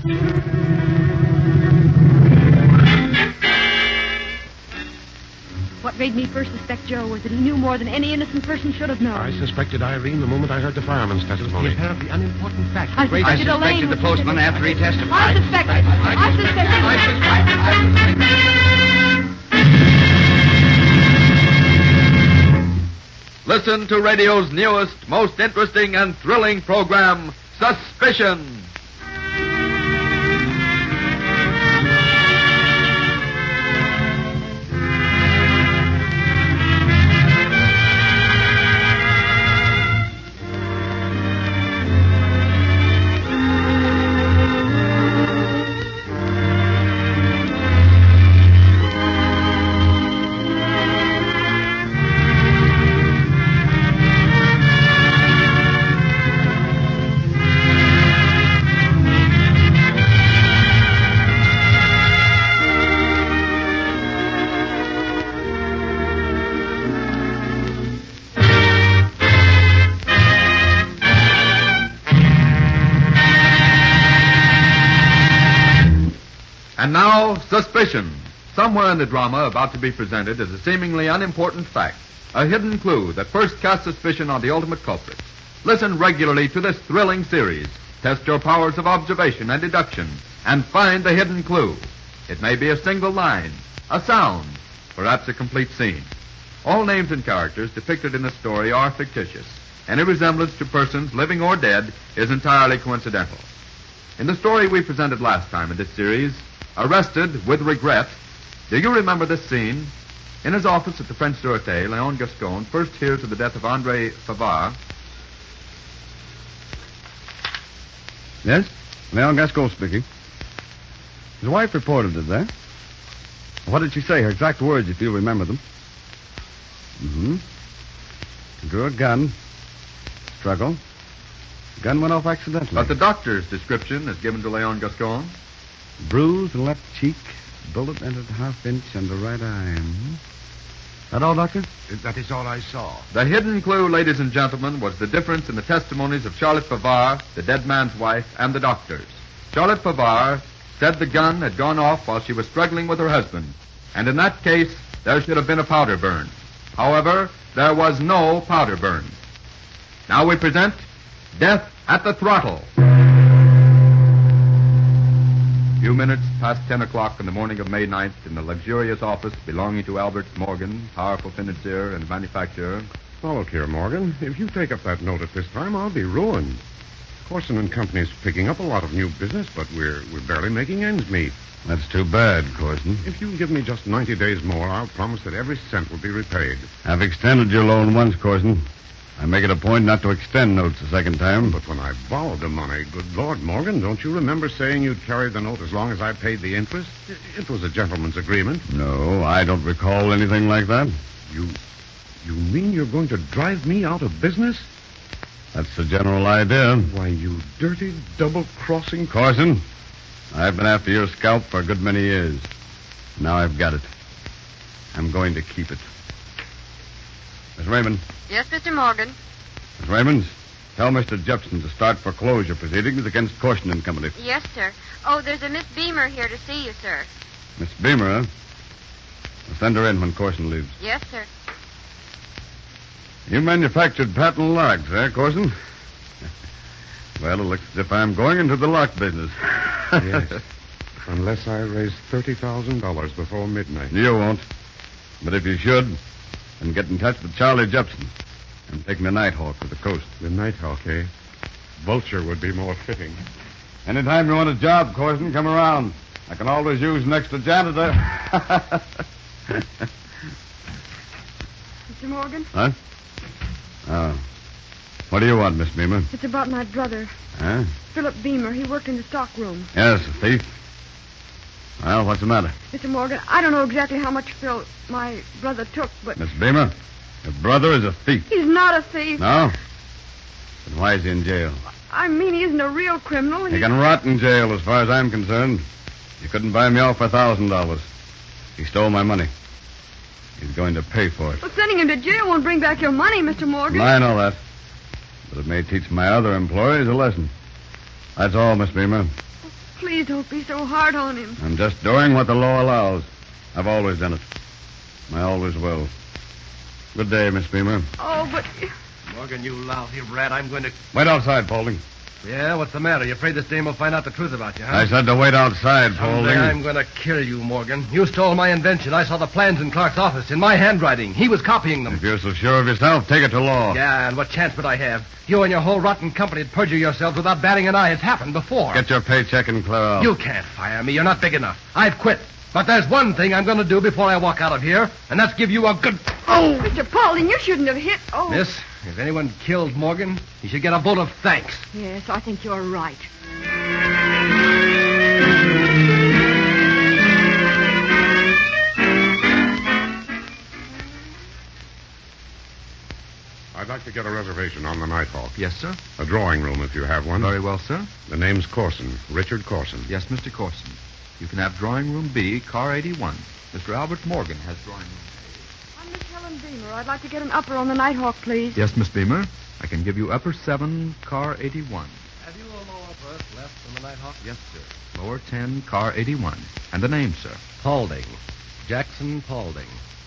What made me first suspect Joe was that he knew more than any innocent person should have known. I suspected Irene the moment I heard the fireman's testimony. You have the unimportant fact. I suspected Elaine. the postman after he testified. I suspected. Listen to radio's newest, most interesting and thrilling program, Suspicion. And now, Suspicion. Somewhere in the drama about to be presented is a seemingly unimportant fact, a hidden clue that first casts suspicion on the ultimate culprit. Listen regularly to this thrilling series. Test your powers of observation and deduction, and find the hidden clue. It may be a single line, a sound, perhaps a complete scene. All names and characters depicted in the story are fictitious. Any resemblance to persons, living or dead, is entirely coincidental. In the story we presented last time in this series, Arrested with Regret, do you remember this scene? In his office at the French Sûreté, Léon Gascon first hears of the death of André Favard. Yes? Léon Gascon speaking. His wife reported it there. What did she say? Her exact words, if you remember them. Drew a gun. Struggle. Gun went off accidentally. But the doctor's description is given to Léon Gascon. Bruise in left cheek. Bullet entered half-inch under right eye. That all, Doctor? That is all I saw. The hidden clue, ladies and gentlemen, was the difference in the testimonies of Charlotte Favard, the dead man's wife, and the doctors. Charlotte Favard said the gun had gone off while she was struggling with her husband, and in that case, there should have been a powder burn. However, there was no powder burn. Now we present Death at the Throttle. A few minutes past 10 o'clock on the morning of May 9th in the luxurious office belonging to Albert Morgan, powerful financier and manufacturer. Oh, look here, Morgan. If you take up that note at this time, I'll be ruined. Corson and Company's picking up a lot of new business, but we're barely making ends meet. That's too bad, Corson. If you give me just 90 days more, I'll promise that every cent will be repaid. I've extended your loan once, Corson. I make it a point not to extend notes a second time. But when I borrowed the money, good Lord, Morgan, don't you remember saying you'd carry the note as long as I paid the interest? It was a gentleman's agreement. No, I don't recall anything like that. You mean you're going to drive me out of business? That's the general idea. Why, you dirty, double-crossing... Corson, I've been after your scalp for a good many years. Now I've got it. I'm going to keep it. Miss Raymond. Yes, Mr. Morgan. Miss Raymond, tell Mr. Jepson to start foreclosure proceedings against Corson and Company. Yes, sir. Oh, there's a Miss Beamer here to see you, sir. Miss Beamer, huh? I'll send her in when Corson leaves. Yes, sir. You manufactured patent locks, eh, Corson? Well, it looks as if I'm going into the lock business. Yes. Unless I raise $30,000 before midnight. You won't. But if you should, then get in touch with Charlie Jepson and take me a Nighthawk to the coast. The Nighthawk, eh? Vulture would be more fitting. Anytime you want a job, Corson, come around. I can always use an extra janitor. Mr. Morgan? Huh? Oh. What do you want, Miss Beamer? It's about my brother. Huh? Philip Beamer. He worked in the stock room. Yes, a thief. Well, what's the matter? Mr. Morgan, I don't know exactly how much my brother took, but... Miss Beamer, your brother is a thief. He's not a thief. No? Then why is he in jail? I mean, he isn't a real criminal. He can rot in jail as far as I'm concerned. You couldn't buy me off for $1,000. He stole my money. He's going to pay for it. Well, sending him to jail won't bring back your money, Mr. Morgan. I know that. But it may teach my other employees a lesson. That's all, Miss Beamer. Please don't be so hard on him. I'm just doing what the law allows. I've always done it. I always will. Good day, Miss Beamer. Oh, but... Morgan, you lousy rat, I'm going to... Wait outside, Paulding. Yeah, what's the matter? You afraid this dame will find out the truth about you, huh? I said to wait outside, Paulding. Someday I'm going to kill you, Morgan. You stole my invention. I saw the plans in Clark's office in my handwriting. He was copying them. If you're so sure of yourself, take it to law. Yeah, and what chance would I have? You and your whole rotten company would perjure yourselves without batting an eye. It's happened before. Get your paycheck and clear out. You can't fire me. You're not big enough. I've quit. But there's one thing I'm going to do before I walk out of here, and that's give you a good... Oh, Mr. Paulding, you shouldn't have hit... Oh. Miss, if anyone killed Morgan, he should get a vote of thanks. Yes, I think you're right. I'd like to get a reservation on the Nighthawk. Yes, sir. A drawing room, if you have one. Very well, sir. The name's Corson, Richard Corson. Yes, Mr. Corson. You can have drawing room B, car 81. Mr. Albert Morgan has drawing room A. I'm Miss Helen Beamer. I'd like to get an upper on the Nighthawk, please. Yes, Miss Beamer. I can give you upper 7, car 81. Have you a lower berth left on the Nighthawk? Yes, sir. Lower 10, car 81. And the name, sir. Paulding. Jackson Paulding.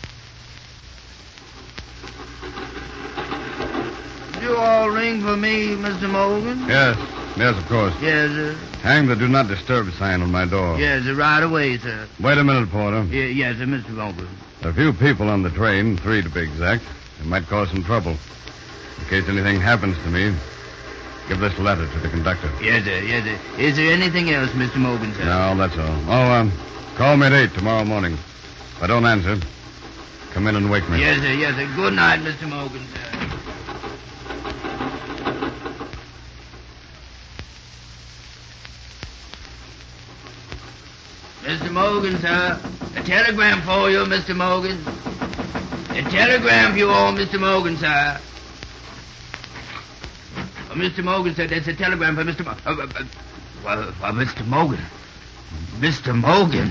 You all ring for me, Mr. Morgan? Yes, of course. Yes, sir. Hang the do not disturb sign on my door. Yes, sir. Right away, sir. Wait a minute, Porter. Yes, sir, Mr. Morgan. There are a few people on the train, 3 to be exact. It might cause some trouble. In case anything happens to me, give this letter to the conductor. Yes, sir. Yes, sir. Is there anything else, Mr. Morgan, sir? No, that's all. Oh, call me at 8 tomorrow morning. If I don't answer, come in and wake me. Yes, sir. Yes, sir. Good night, Mr. Morgan, sir. Mr. Morgan, sir. A telegram for you, Mr. Morgan. A telegram for you all, Mr. Morgan, sir. Oh, Mr. Morgan, sir, there's a telegram for Mr. Mr. Morgan. Mr. Morgan.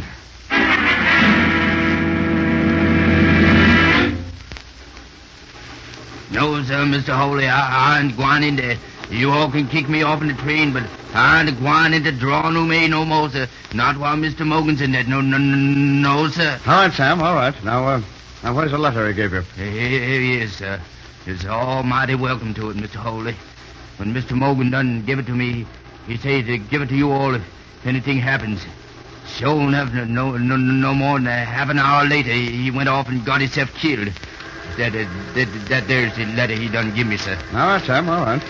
No, sir, Mr. Holy, I ain't going in there. You all can kick me off in the train, but I ain't going in the drawing room no more, sir. Not while Mr. Morgan's in there. No, sir. All right, Sam, all right. Now where's the letter I gave you? Here he is, sir. He's almighty welcome to it, Mr. Holy. When Mr. Morgan done give it to me, he said to give it to you all if anything happens. Sure enough, no more than a half an hour later, he went off and got himself killed. That there's the letter he done give me, sir. All right, Sam, all right.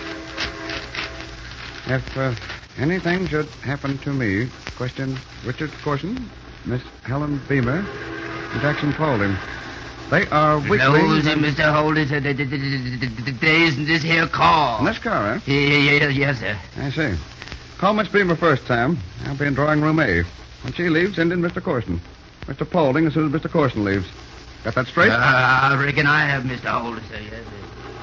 If anything should happen to me, question Richard Corson, Miss Helen Beamer, and Jackson Paulding. They are weakly... No, sir, Mr. Holy, sir. There isn't this here car. In this car, eh? Yes, sir. I see. Call Miss Beamer first, Sam. I'll be in drawing room A. When she leaves, send in Mr. Corson. Mr. Paulding as soon as Mr. Corson leaves. Got that straight? I reckon I have, Mr. Holy, sir. Yes, sir.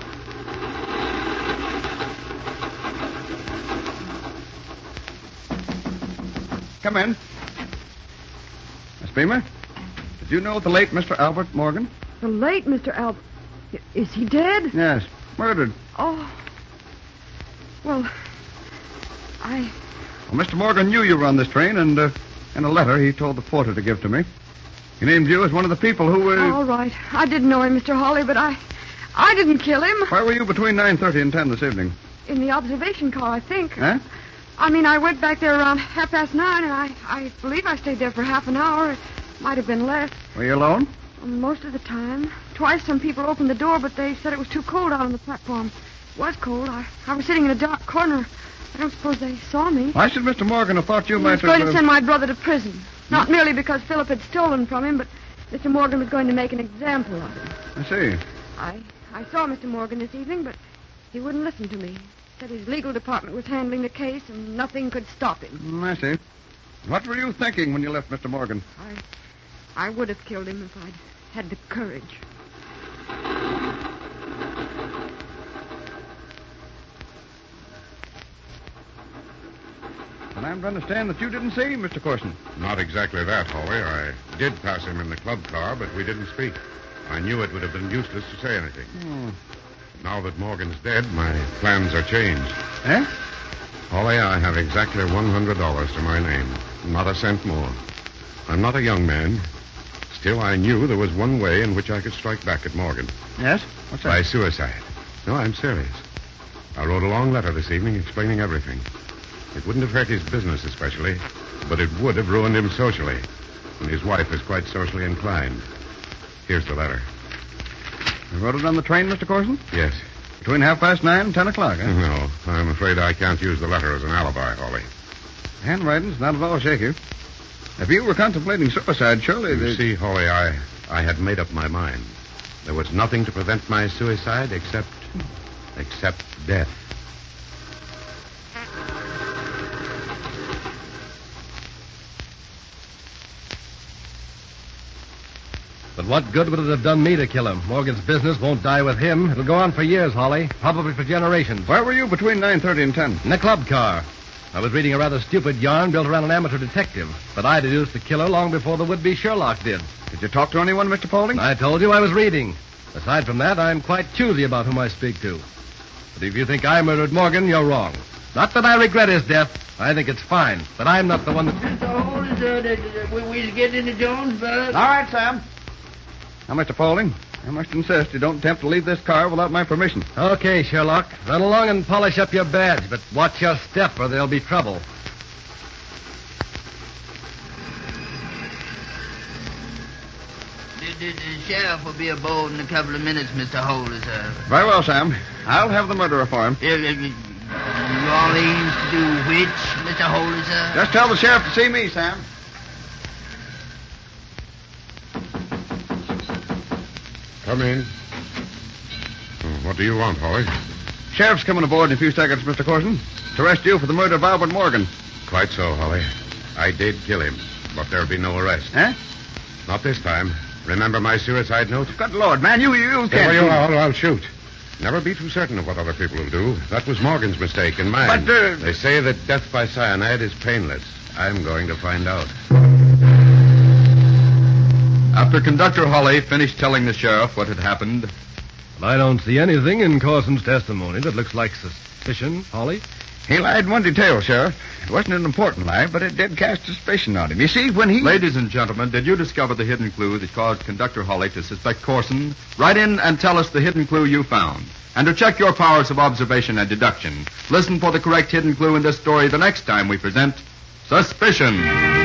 Come in. Miss Beamer, did you know the late Mr. Albert Morgan? The late Mr. Albert... Is he dead? Yes, murdered. Oh. Well, Well, Mr. Morgan knew you were on this train, and in a letter he told the porter to give to me. He named you as one of the people who were... All right. I didn't know him, Mr. Hawley, but I didn't kill him. Where were you between 9:30 and 10 this evening? In the observation car, I think. Huh? I mean, I went back there around 9:30, and I believe I stayed there for half an hour. It might have been less. Were you alone? Most of the time. Twice some people opened the door, but they said it was too cold out on the platform. It was cold. I was sitting in a dark corner. I don't suppose they saw me. Why should Mr. Morgan have thought you He might was going have... to send my brother to prison. Not merely because Philip had stolen from him, but Mr. Morgan was going to make an example of him. I see. I saw Mr. Morgan this evening, but he wouldn't listen to me. Said his legal department was handling the case, and nothing could stop him. I see. What were you thinking when you left Mr. Morgan? I would have killed him if I'd had the courage. And I'm to understand that you didn't see him, Mr. Corson. Not exactly that, Hawley. I did pass him in the club car, but we didn't speak. I knew it would have been useless to say anything. Now that Morgan's dead, my plans are changed. Eh? Holly, I have exactly $100 to my name. Not a cent more. I'm not a young man. Still, I knew there was one way in which I could strike back at Morgan. Yes? What's that? By suicide. No, I'm serious. I wrote a long letter this evening explaining everything. It wouldn't have hurt his business especially, but it would have ruined him socially. And his wife is quite socially inclined. Here's the letter. You wrote it on the train, Mr. Corson? Yes. Between 9:30 and 10 o'clock, huh? No, I'm afraid I can't use the letter as an alibi, Holly. Handwriting's not at all shaky. If you were contemplating suicide, surely... You see, Holly, I had made up my mind. There was nothing to prevent my suicide except death. But what good would it have done me to kill him? Morgan's business won't die with him. It'll go on for years, Holly. Probably for generations. Where were you between 9:30 and 10? In a club car. I was reading a rather stupid yarn built around an amateur detective. But I deduced the killer long before the would-be Sherlock did. Did you talk to anyone, Mr. Paulding? I told you I was reading. Aside from that, I'm quite choosy about whom I speak to. But if you think I murdered Morgan, you're wrong. Not that I regret his death. I think it's fine. But I'm not the one that... We get into Jones, All right, Sam. Now, Mr. Paulding, I must insist you don't attempt to leave this car without my permission. Okay, Sherlock. Run along and polish up your badge, but watch your step or there'll be trouble. The sheriff will be aboard in a couple of minutes, Mr. Holder, sir. Very well, Sam. I'll have the murderer for him. You all aims to do which, Mr. Holder, sir? Just tell the sheriff to see me, Sam. Come in. What do you want, Holly? Sheriff's coming aboard in a few seconds, Mr. Corson, to arrest you for the murder of Albert Morgan. Quite so, Holly. I did kill him, but there'll be no arrest. Huh? Not this time. Remember my suicide note? Good Lord, man, you Stay can't... where you are, or I'll shoot. Never be too certain of what other people will do. That was Morgan's mistake and mine. But, They say that death by cyanide is painless. I'm going to find out. After Conductor Holly finished telling the sheriff what had happened, I don't see anything in Corson's testimony that looks like suspicion, Holly. He lied in one detail, Sheriff. It wasn't an important lie, but it did cast suspicion on him. You see, when he... Ladies and gentlemen, did you discover the hidden clue that caused Conductor Holly to suspect Corson? Write in and tell us the hidden clue you found. And to check your powers of observation and deduction, listen for the correct hidden clue in this story the next time we present Suspicion.